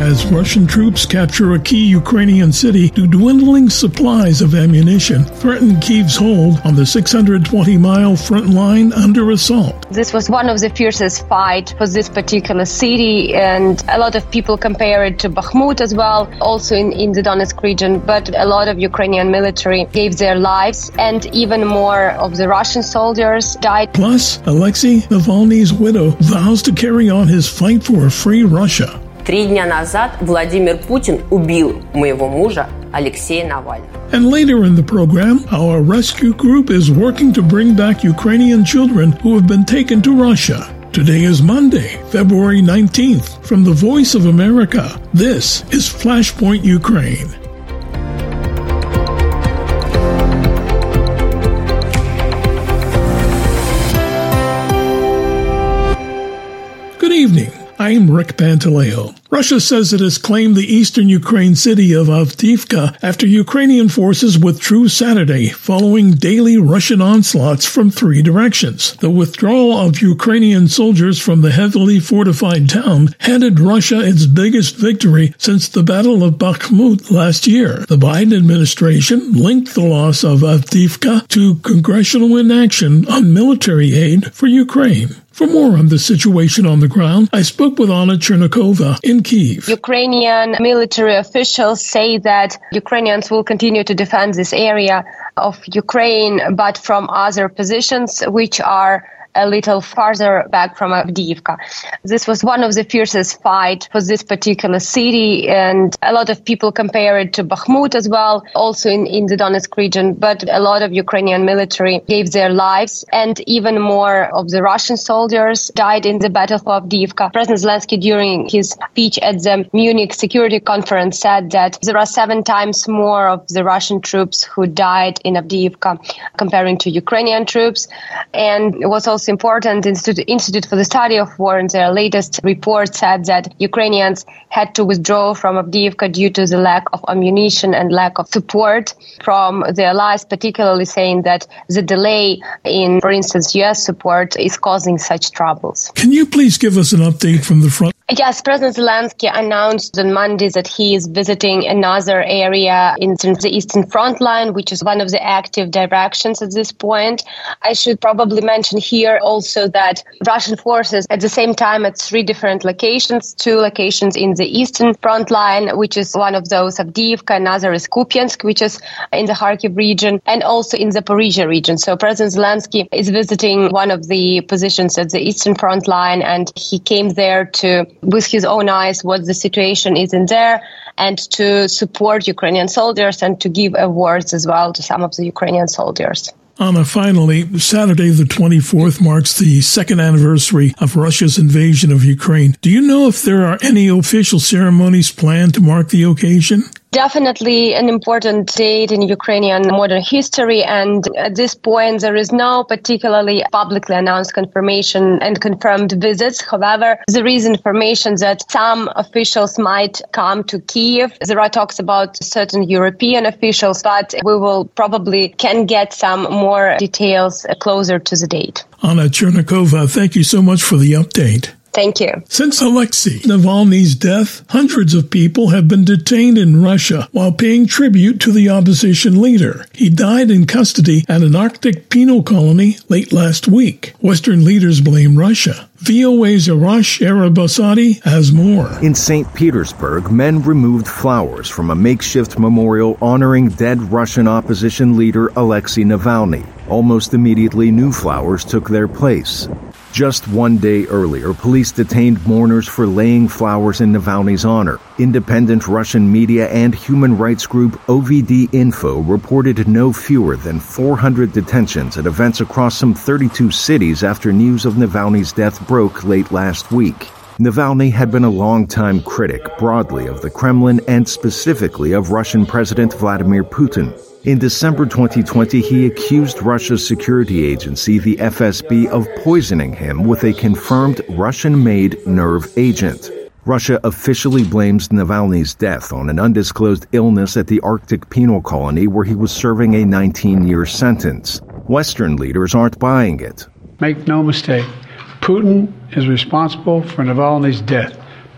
as Russian troops capture a key Ukrainian city, do dwindling supplies of ammunition threaten Kyiv's hold on the 620-mile front line under assault. This was one of the fiercest fights for this particular city, and a lot of people compare it to Bakhmut as well, also in the Donetsk region, but a lot of Ukrainian military gave their lives, and even more of the Russian soldiers died. Plus, Alexei Navalny's widow vows to carry on his fight for a free Russia. 3 дня назад Владимир Путин убил моего мужа Алексея Навального. And later in the program, our rescue group is working to bring back Ukrainian children who have been taken to Russia. Today is Monday, February 19th. From the Voice of America, this is Flashpoint Ukraine. Good evening. I'm Rick Pantaleo. Russia says it has claimed the eastern Ukraine city of Avdiivka after Ukrainian forces withdrew Saturday following daily Russian onslaughts from 3 directions. The withdrawal of Ukrainian soldiers from the heavily fortified town handed Russia its biggest victory since the Battle of Bakhmut last year. The Biden administration linked the loss of Avdiivka to congressional inaction on military aid for Ukraine. For more on the situation on the ground, I spoke with Anna Chernikova in Kyiv. Ukrainian military officials say that Ukrainians will continue to defend this area of Ukraine, but from other positions, which are a little farther back from Avdiivka. This was one of the fiercest fights for this particular city, and a lot of people compare it to Bakhmut as well, also in the Donetsk region, but a lot of Ukrainian military gave their lives, and even more of the Russian soldiers died in the battle for Avdiivka. President Zelensky, during his speech at the Munich Security Conference, said that there are 7 times more of the Russian troops who died in Avdiivka comparing to Ukrainian troops. And it was also important, Institute for the Study of War, in their latest report said that Ukrainians had to withdraw from Avdiivka due to the lack of ammunition and lack of support from the allies, particularly saying that the delay in, for instance, U.S. support is causing such troubles. Can you please give us an update from the front? Yes, President Zelensky announced on Monday that he is visiting another area in the Eastern Front Line, which is one of the active directions at this point. I should probably mention here also that Russian forces at the same time at 3 different locations, 2 locations in the Eastern Front Line, which is one of those Avdiivka, another is Kupiansk, which is in the Kharkiv region, and also in the Zaporizhia region. So President Zelensky is visiting one of the positions at the Eastern Front Line, and he came there to, with his own eyes, what the situation is in there, and to support Ukrainian soldiers and to give awards as well to some of the Ukrainian soldiers. Anna, finally, Saturday the 24th marks the 2nd anniversary of Russia's invasion of Ukraine. Do you know if there are any official ceremonies planned to mark the occasion? Definitely an important date in Ukrainian modern history, and at this point there is no particularly publicly announced confirmation and confirmed visits. However, there is information that some officials might come to Kyiv. There are talks about certain European officials, but we will probably can get some more details closer to the date. Anna Chernikova, thank you so much for the update. Thank you. Since Alexei Navalny's death, hundreds of people have been detained in Russia while paying tribute to the opposition leader. He died in custody at an Arctic penal colony late last week. Western leaders blame Russia. VOA's Arash Arabasadi has more. In St. Petersburg, men removed flowers from a makeshift memorial honoring dead Russian opposition leader Alexei Navalny. Almost immediately, new flowers took their place. Just 1 day earlier, police detained mourners for laying flowers in Navalny's honor. Independent Russian media and human rights group OVD Info reported no fewer than 400 detentions at events across some 32 cities after news of Navalny's death broke late last week. Navalny had been a longtime critic broadly of the Kremlin and specifically of Russian President Vladimir Putin. In December 2020, he accused Russia's security agency, the FSB, of poisoning him with a confirmed Russian-made nerve agent. Russia officially blames Navalny's death on an undisclosed illness at the Arctic penal colony where he was serving a 19-year sentence. Western leaders aren't buying it. Make no mistake, Putin is responsible for Navalny's death.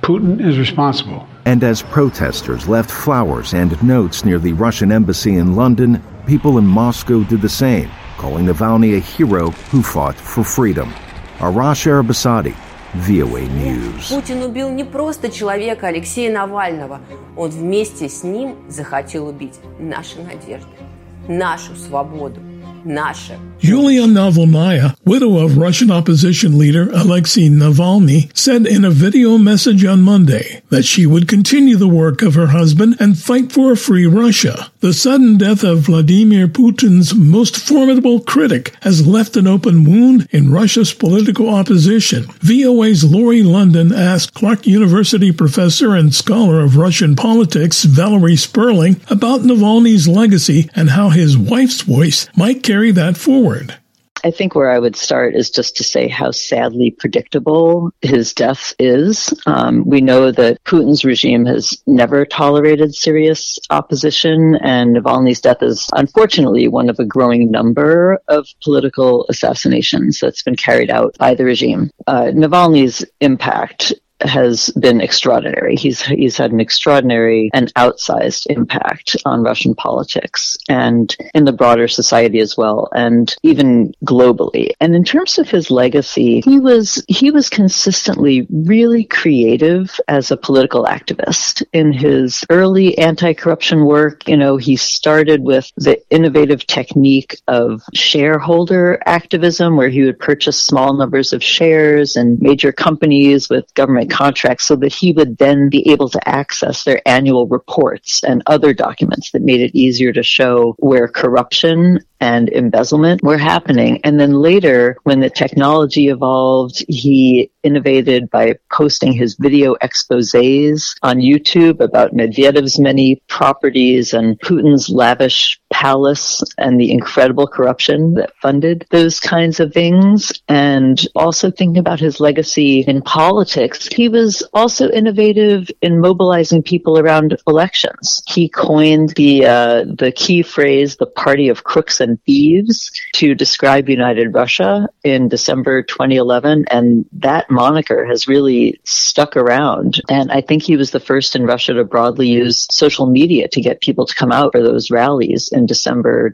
Putin is responsible. And as protesters left flowers and notes near the Russian embassy in London, people in Moscow did the same, calling Navalny a hero who fought for freedom. Arash Arabasadi, VOA News. Путин убил не просто человека Алексея Навального. Он вместе с ним захотел убить наши надежды, нашу свободу, наше. Yulia Navalnaya, widow of Russian opposition leader Alexei Navalny, said in a video message on Monday that she would continue the work of her husband and fight for a free Russia. The sudden death of Vladimir Putin's most formidable critic has left an open wound in Russia's political opposition. VOA's Laurie London asked Clark University professor and scholar of Russian politics Valerie Sperling about Navalny's legacy and how his wife's voice might carry that forward. I think where I would start is just to say how sadly predictable his death is. We know that Putin's regime has never tolerated serious opposition, and Navalny's death is unfortunately one of a growing number of political assassinations that's been carried out by the regime. Navalny's impact has been extraordinary. He's had an extraordinary and outsized impact on Russian politics and in the broader society as well, and even globally. And in terms of his legacy, he was consistently really creative as a political activist. In his early anti-corruption work, he started with the innovative technique of shareholder activism, where he would purchase small numbers of shares in major companies with government contracts so that he would then be able to access their annual reports and other documents that made it easier to show where corruption and embezzlement were happening. And then later, when the technology evolved, he innovated by posting his video exposés on YouTube about Medvedev's many properties and Putin's lavish palace and the incredible corruption that funded those kinds of things. And also thinking about his legacy in politics, he was also innovative in mobilizing people around elections. He coined the key phrase, the party of crooks and thieves, to describe United Russia in December 2011. And that moniker has really stuck around. And I think he was the first in Russia to broadly use social media to get people to come out for those rallies in December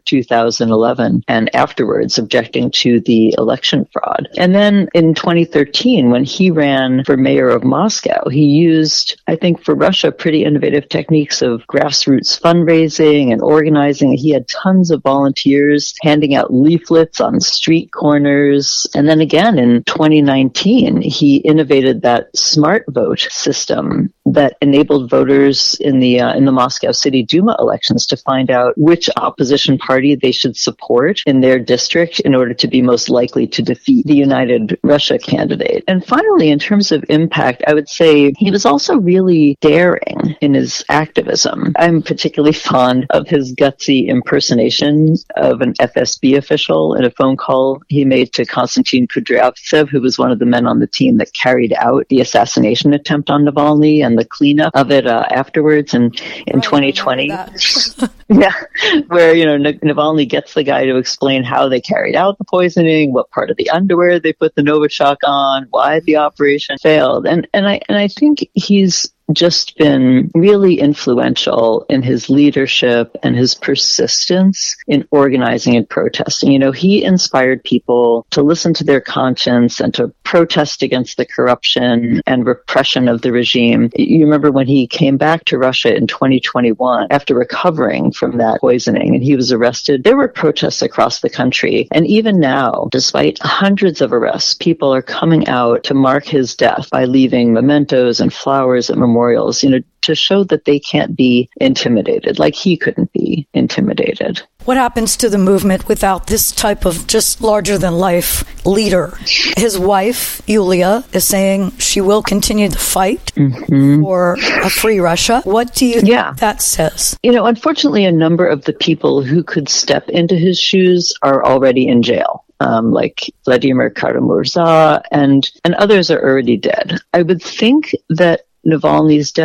2011 and afterwards, objecting to the election fraud. And then in 2013, when he ran for mayor of Moscow, he used, I think for Russia, pretty innovative techniques of grassroots fundraising and organizing. He had tons of volunteers handing out leaflets on street corners. And then again in 2019, he innovated that smart vote system that enabled voters in the Moscow City Duma elections to find out which opposition party they should support in their district in order to be most likely to defeat the United Russia candidate. And finally, in terms of impact, I would say he was also really daring in his activism. I'm particularly fond of his gutsy impersonation of an FSB official in a phone call he made to Konstantin Kudryavtsev, who was one of the men on the team that carried out the assassination attempt on Navalny and the cleanup of it afterwards in 2020. Yeah, where, Navalny gets the guy to explain how they carried out the poisoning, what part of the underwear they put the Novichok on, why the operation failed. And I think he's just been really influential in his leadership and his persistence in organizing and protesting. He inspired people to listen to their conscience and to protest against the corruption and repression of the regime. You remember when he came back to Russia in 2021 after recovering from that poisoning and he was arrested, there were protests across the country. And even now, despite hundreds of arrests, people are coming out to mark his death by leaving mementos and flowers at memorials, to show that they can't be intimidated, like he couldn't be intimidated. What happens to the movement without this type of just larger-than-life leader? His wife, Yulia, is saying she will continue the fight for a free Russia. What do you think that says? Unfortunately, a number of the people who could step into his shoes are already in jail. Like Vladimir Kara-Murza and others are already dead. I would think that Navalny's death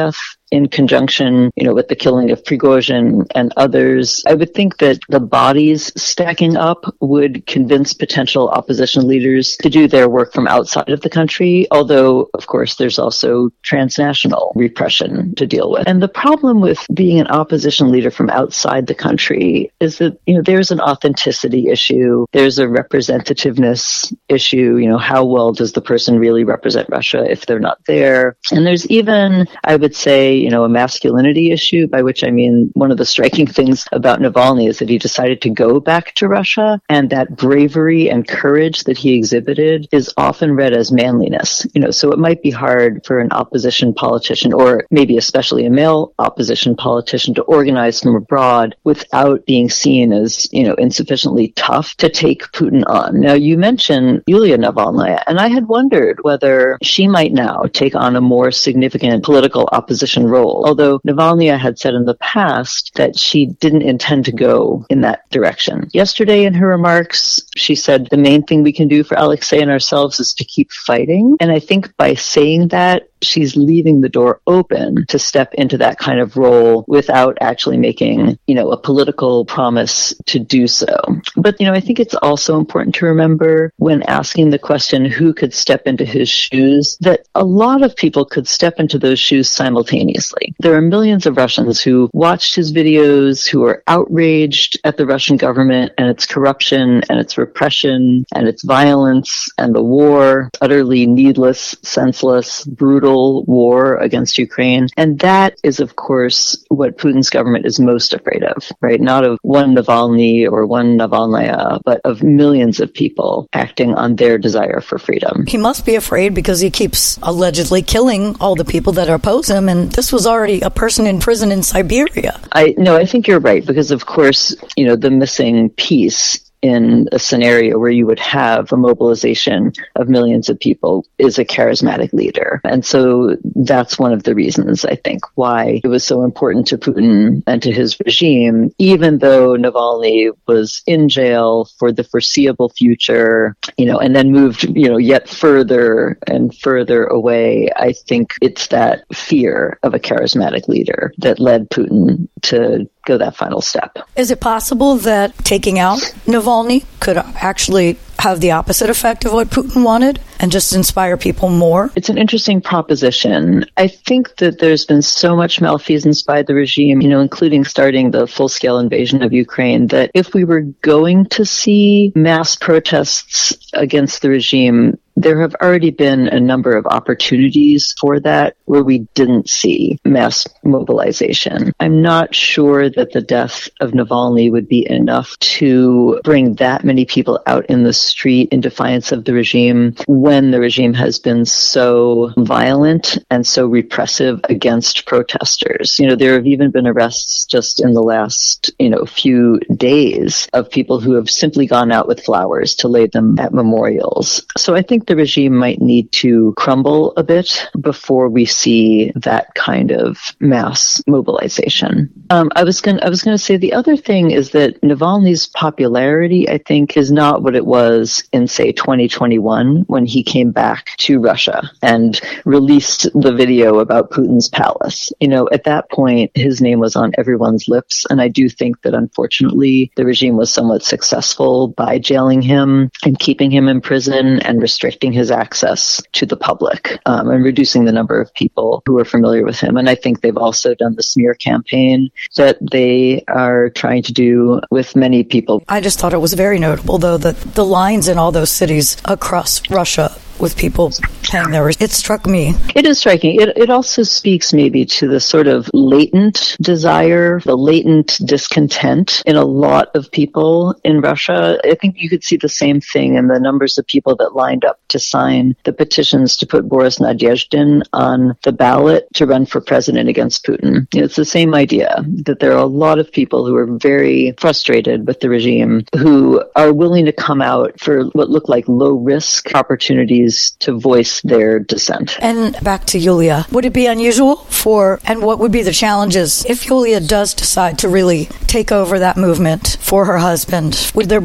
in conjunction, with the killing of Prigozhin and others. I would think that the bodies stacking up would convince potential opposition leaders to do their work from outside of the country, although, of course, there's also transnational repression to deal with. And the problem with being an opposition leader from outside the country is that, there's an authenticity issue, there's a representativeness issue, how well does the person really represent Russia if they're not there? And there's even, I would say, a masculinity issue, by which I mean one of the striking things about Navalny is that he decided to go back to Russia, and that bravery and courage that he exhibited is often read as manliness. So it might be hard for an opposition politician, or maybe especially a male opposition politician, to organize from abroad without being seen as, insufficiently tough to take Putin on. Now, you mentioned Yulia Navalnaya, and I had wondered whether she might now take on a more significant political opposition role, although Navalnaya had said in the past that she didn't intend to go in that direction. Yesterday in her remarks, she said the main thing we can do for Alexei and ourselves is to keep fighting. And I think by saying that, she's leaving the door open to step into that kind of role without actually making, a political promise to do so. But, I think it's also important to remember when asking the question who could step into his shoes, that a lot of people could step into those shoes simultaneously. There are millions of Russians who watched his videos, who are outraged at the Russian government and its corruption and its repression and its violence and the war, utterly needless, senseless, brutal war against Ukraine. And that is, of course, what Putin's government is most afraid of, right? Not of one Navalny or one Navalnaya, but of millions of people acting on their desire for freedom. He must be afraid because he keeps allegedly killing all the people that oppose him. And this was already a person in prison in Siberia. I think you're right, because of course, the missing piece in a scenario where you would have a mobilization of millions of people is a charismatic leader. And so that's one of the reasons, I think, why it was so important to Putin and to his regime, even though Navalny was in jail for the foreseeable future, and then moved, yet further and further away. I think it's that fear of a charismatic leader that led Putin to go that final step. Is it possible that taking out Navalny could actually have the opposite effect of what Putin wanted and just inspire people more? It's an interesting proposition. I think that there's been so much malfeasance by the regime, including starting the full-scale invasion of Ukraine, that if we were going to see mass protests against the regime, there have already been a number of opportunities for that where we didn't see mass mobilization. I'm not sure that the death of Navalny would be enough to bring that many people out in the street in defiance of the regime when the regime has been so violent and so repressive against protesters. There have even been arrests just in the last, few days of people who have simply gone out with flowers to lay them at memorials. So I think the regime might need to crumble a bit before we see that kind of mass mobilization. I was going to say the other thing is that Navalny's popularity, I think, is not what it was in, say, 2021 when he came back to Russia and released the video about Putin's palace. At that point, his name was on everyone's lips, and I do think that unfortunately the regime was somewhat successful by jailing him and keeping him in prison and restricting his access to the public and reducing the number of people who are familiar with him. And I think they've also done the smear campaign that they are trying to do with many people. I just thought it was very notable, though, that the lines in all those cities across Russia with people paying their... It struck me. It is striking. It also speaks maybe to the sort of latent desire, the latent discontent in a lot of people in Russia. I think you could see the same thing in the numbers of people that lined up to sign the petitions to put Boris Nadezhdin on the ballot to run for president against Putin. It's the same idea, that there are a lot of people who are very frustrated with the regime who are willing to come out for what look like low-risk opportunities to voice their dissent. And back to Yulia, would it be unusual and what would be the challenges if Yulia does decide to really take over that movement for her husband? Would there be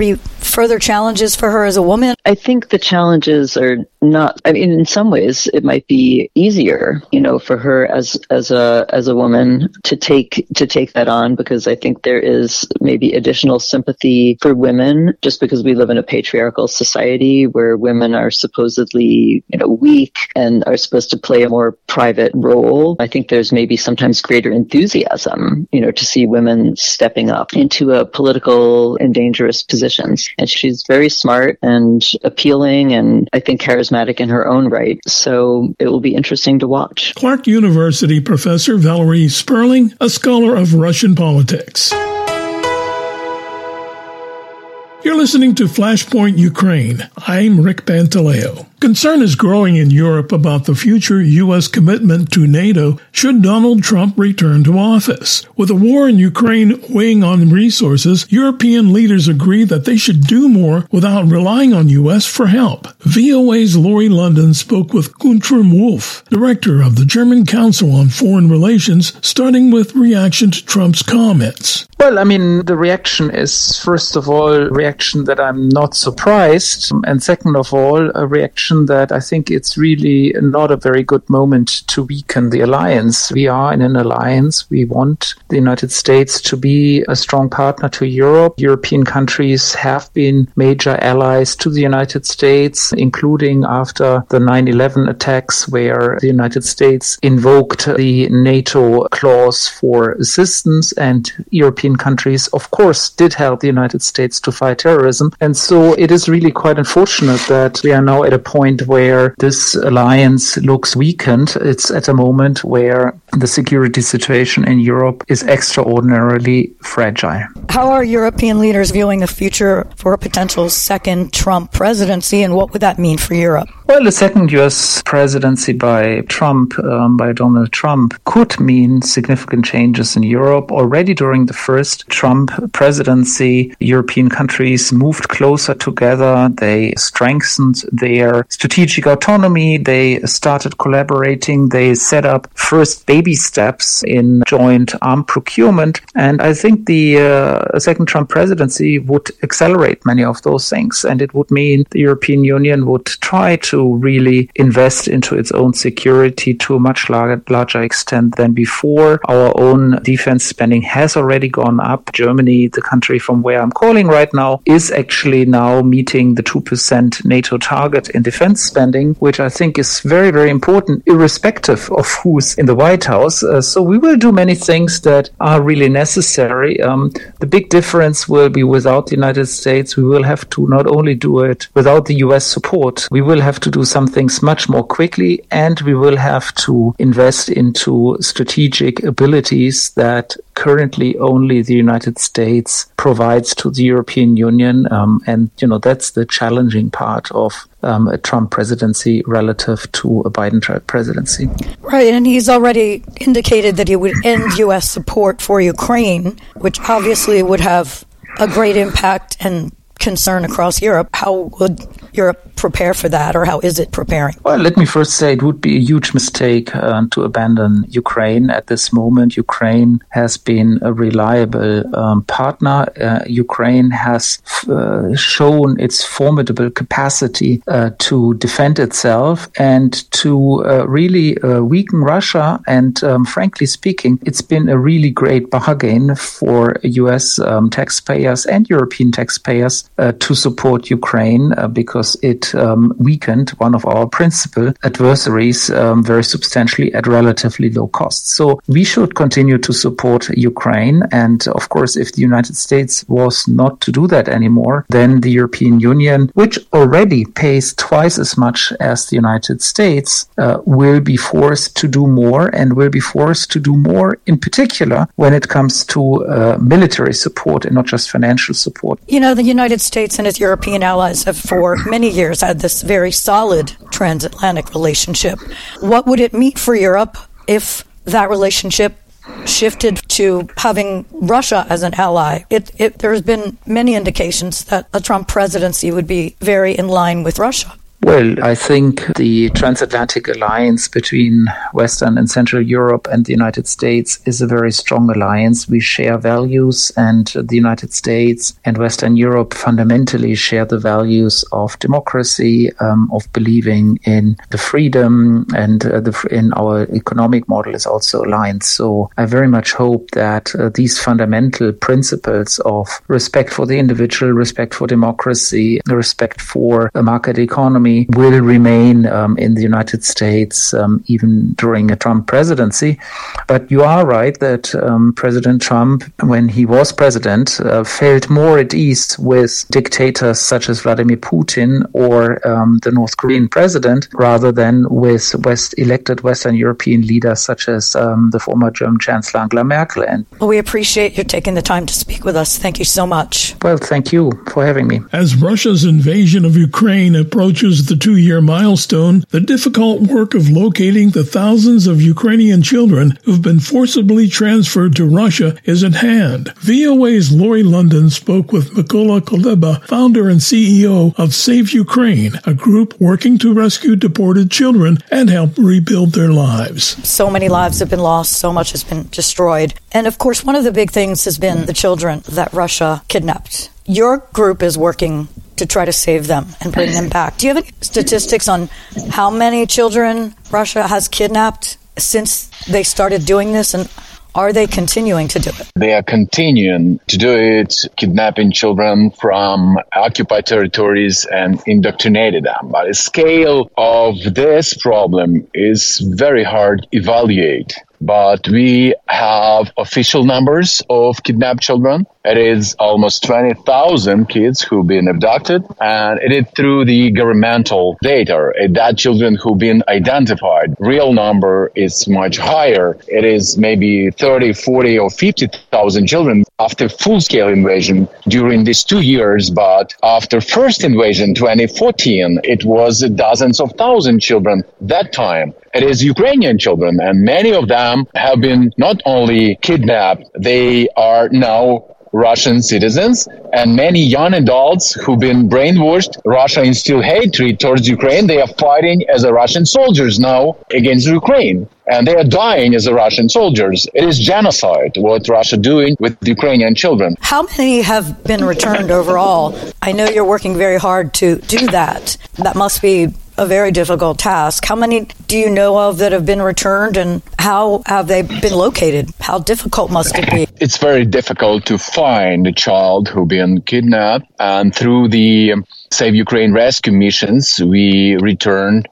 further challenges for her as a woman? I think the challenges are not, I mean, in some ways it might be easier, for her as a woman to take that on, because I think there is maybe additional sympathy for women just because we live in a patriarchal society where women are supposedly, weak and are supposed to play a more private role. I think there's maybe sometimes greater enthusiasm, to see women stepping up into a political and dangerous positions. And she's very smart and appealing and I think charismatic in her own right. So it will be interesting to watch. Clark University professor Valerie Sperling, a scholar of Russian politics. You're listening to Flashpoint Ukraine. I'm Rick Pantaleo. Concern is growing in Europe about the future U.S. commitment to NATO should Donald Trump return to office. With the war in Ukraine weighing on resources, European leaders agree that they should do more without relying on U.S. for help. VOA's Lori London spoke with Guntram Wolf, director of the German Council on Foreign Relations, starting with reaction to Trump's comments. Well, I mean, the reaction is, first of all, a reaction that I'm not surprised, and second of all, a reaction that I think it's really not a very good moment to weaken the alliance. We are in an alliance. We want the United States to be a strong partner to Europe. European countries have been major allies to the United States, including after the 9/11 attacks, where the United States invoked the NATO clause for assistance, and European countries, of course, did help the United States to fight terrorism. And so it is really quite unfortunate that we are now at a point where this alliance looks weakened. It's at a moment where the security situation in Europe is extraordinarily fragile. How are European leaders viewing the future for a potential second Trump presidency, and what would that mean for Europe? Well, the second U.S. presidency by Donald Trump, could mean significant changes in Europe. Already during the first Trump presidency, European countries moved closer together. They strengthened their strategic autonomy. They started collaborating. They set up first baby steps in joint armed procurement. And I think the second Trump presidency would accelerate many of those things. And it would mean the European Union would try to really invest into its own security to a much larger extent than before. Our own defense spending has already gone up. Germany, the country from where I'm calling right now, is actually now meeting the 2% NATO target in defense spending, which I think is very, very important, irrespective of who's in the White House. So we will do many things that are really necessary. The big difference will be without the United States. We will have to not only do it without the US support, we will have to do some things much more quickly, and we will have to invest into strategic abilities that currently only the United States provides to the European Union. And, that's the challenging part of a Trump presidency relative to a Biden presidency. Right, and he's already indicated that he would end U.S. support for Ukraine, which obviously would have a great impact and concern across Europe. How would Europe prepare for that, or how is it preparing? Well, let me first say it would be a huge mistake to abandon Ukraine at this moment. Ukraine has been a reliable partner. Ukraine has shown its formidable capacity to defend itself and to really weaken Russia. And frankly speaking, it's been a really great bargain for U.S. taxpayers and European taxpayers to support Ukraine because it weakened one of our principal adversaries very substantially at relatively low cost. So we should continue to support Ukraine. And of course, if the United States was not to do that anymore, then the European Union, which already pays twice as much as the United States, will be forced to do more, and will be forced to do more in particular when it comes to military support and not just financial support. The United States and its European allies have for many years had this very solid transatlantic relationship. What would it mean for Europe if that relationship shifted to having Russia as an ally? There's been many indications that a Trump presidency would be very in line with Russia. Well, I think the transatlantic alliance between Western and Central Europe and the United States is a very strong alliance. We share values, and the United States and Western Europe fundamentally share the values of democracy, of believing in the freedom, and in our economic model is also aligned. So I very much hope that these fundamental principles of respect for the individual, respect for democracy, respect for a market economy will remain in the United States even during a Trump presidency. But you are right that President Trump, when he was president, felt more at ease with dictators such as Vladimir Putin or the North Korean president, rather than with elected Western European leaders such as the former German Chancellor Angela Merkel. And well, we appreciate you taking the time to speak with us. Thank you so much. Well, thank you for having me. As Russia's invasion of Ukraine approaches the 2-year milestone, the difficult work of locating the thousands of Ukrainian children who've been forcibly transferred to Russia is at hand. VOA's Lori London spoke with Mykola Kuleba, founder and CEO of Save Ukraine, a group working to rescue deported children and help rebuild their lives. So many lives have been lost, so much has been destroyed. And of course, one of the big things has been the children that Russia kidnapped. Your group is working to try to save them and bring them back. Do you have any statistics on how many children Russia has kidnapped since they started doing this, and are they continuing to do it? They are continuing to do it, kidnapping children from occupied territories and indoctrinating them. But the scale of this problem is very hard to evaluate. But we have official numbers of kidnapped children. It is almost 20,000 kids who've been abducted, and it is through the governmental data. That children who've been identified, real number is much higher. It is maybe 30, 40, or 50,000 children after full-scale invasion during these 2 years. But after first invasion, 2014, it was dozens of thousands children that time. It is Ukrainian children, and many of them have been not only kidnapped, they are now Russian citizens, and many young adults who've been brainwashed. Russia instill hatred towards Ukraine. They are fighting as a Russian soldiers now against Ukraine, and they are dying as a Russian soldiers. It is genocide what Russia doing with Ukrainian children. How many have been returned overall? I know you're working very hard to do that. That must be a very difficult task. How many do you know of that have been returned, and how have they been located? How difficult must it be? It's very difficult to find a child who's been kidnapped, and through the Save Ukraine rescue missions, we returned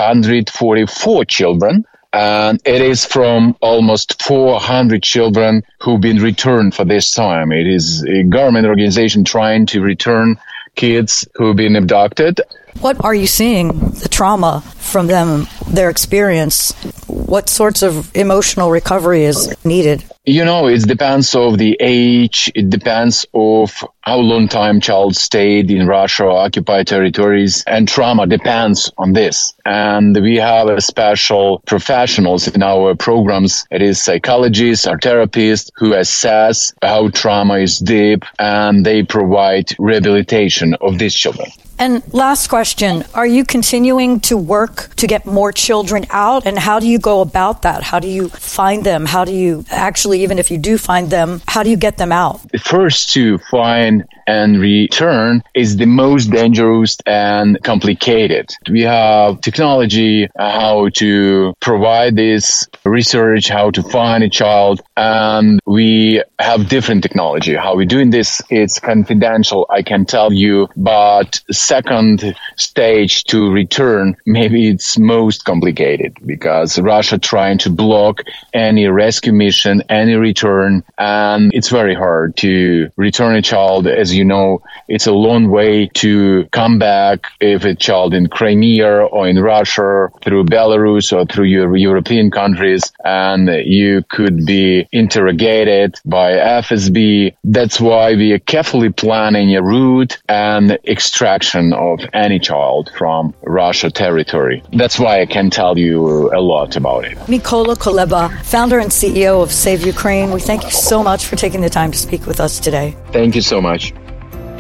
244 children. And it is from almost 400 children who've been returned for this time. It is a government organization trying to return kids who've been abducted. What are you seeing, the trauma from them, their experience? What sorts of emotional recovery is needed? You know, it depends of the age. It depends of how long time child stayed in Russia or occupied territories, and trauma depends on this. And we have a special professionals in our programs. It is psychologists or therapists who assess how trauma is deep, and they provide rehabilitation of these children. And last question, are you continuing to work to get more children out? And how do you go about that? How do you find them? How do you actually, even if you do find them, how do you get them out? First, to find and return is the most dangerous and complicated. We have technology, how to provide this research, how to find a child, and we have different technology. How we're doing this, it's confidential, I can tell you, but second stage to return, maybe it's most complicated because Russia trying to block any rescue mission, any return, and it's very hard to return a child. As you know, it's a long way to come back if a child in Crimea or in Russia, through Belarus or through European countries, and you could be interrogated by FSB. That's why we are carefully planning a route and extraction of any child from Russia territory. That's why I can tell you a lot about it. Mykola Kuleba, founder and CEO of Save Ukraine, we thank you so much for taking the time to speak with us today. Thank you so much.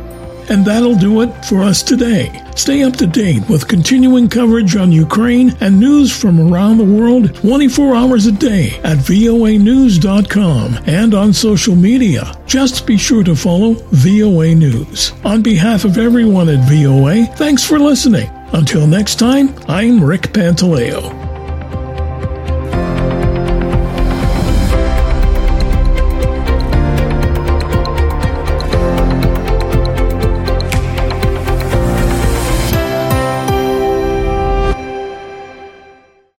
And that'll do it for us today. Stay up to date with continuing coverage on Ukraine and news from around the world 24 hours a day at voanews.com and on social media. Just be sure to follow VOA News. On behalf of everyone at VOA, thanks for listening. Until next time, I'm Rick Pantaleo.